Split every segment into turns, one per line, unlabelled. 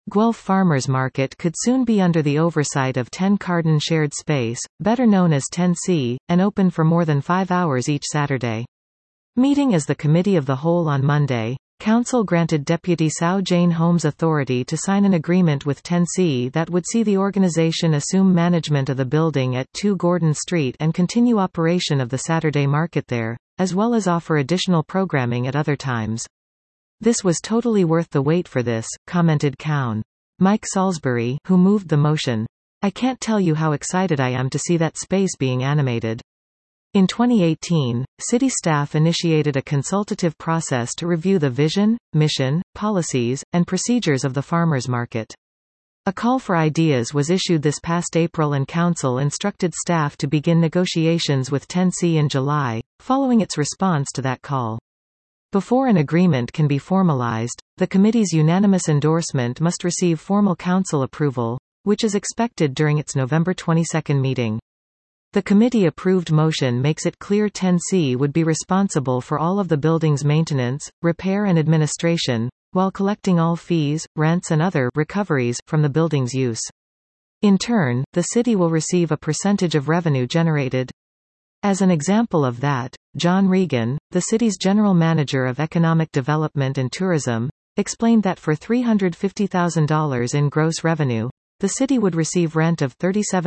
Guelph Farmers Market could soon be under the oversight of 10 Carden Shared Space, better known as 10C, and open for more than 5 hours each Saturday. Meeting as the Committee of the Whole on Monday, Council granted Deputy Sao Jane Holmes authority to sign an agreement with 10C that would see the organization assume management of the building at 2 Gordon Street and continue operation of the Saturday market there, as well as offer additional programming at other times. "This was totally worth the wait for this," commented Cown. Mike Salisbury, who moved the motion. "I can't tell you how excited I am to see that space being animated." In 2018, city staff initiated a consultative process to review the vision, mission, policies, and procedures of the farmers market. A call for ideas was issued this past April and Council instructed staff to begin negotiations with 10C in July, following its response to that call. Before an agreement can be formalized, the committee's unanimous endorsement must receive formal council approval, which is expected during its November 22 meeting. The committee-approved motion makes it clear 10C would be responsible for all of the building's maintenance, repair and administration, while collecting all fees, rents and other recoveries from the building's use. In turn, the city will receive a percentage of revenue generated. As an example of that, John Regan, the city's general manager of economic development and tourism, explained that for $350,000 in gross revenue, the city would receive rent of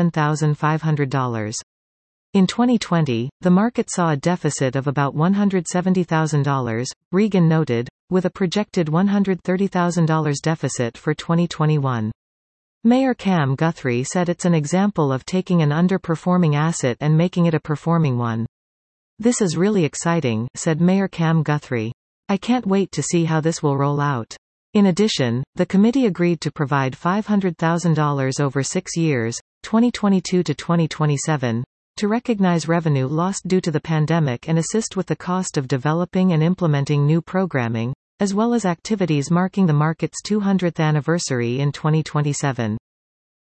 $37,500. In 2020, the market saw a deficit of about $170,000, Regan noted, with a projected $130,000 deficit for 2021. Mayor Cam Guthrie said it's an example of taking an underperforming asset and making it a performing one. "This is really exciting," said Mayor Cam Guthrie. "I can't wait to see how this will roll out." In addition, the committee agreed to provide $500,000 over 6 years, 2022 to 2027, to recognize revenue lost due to the pandemic and assist with the cost of developing and implementing new programming, as well as activities marking the market's 200th anniversary in 2027.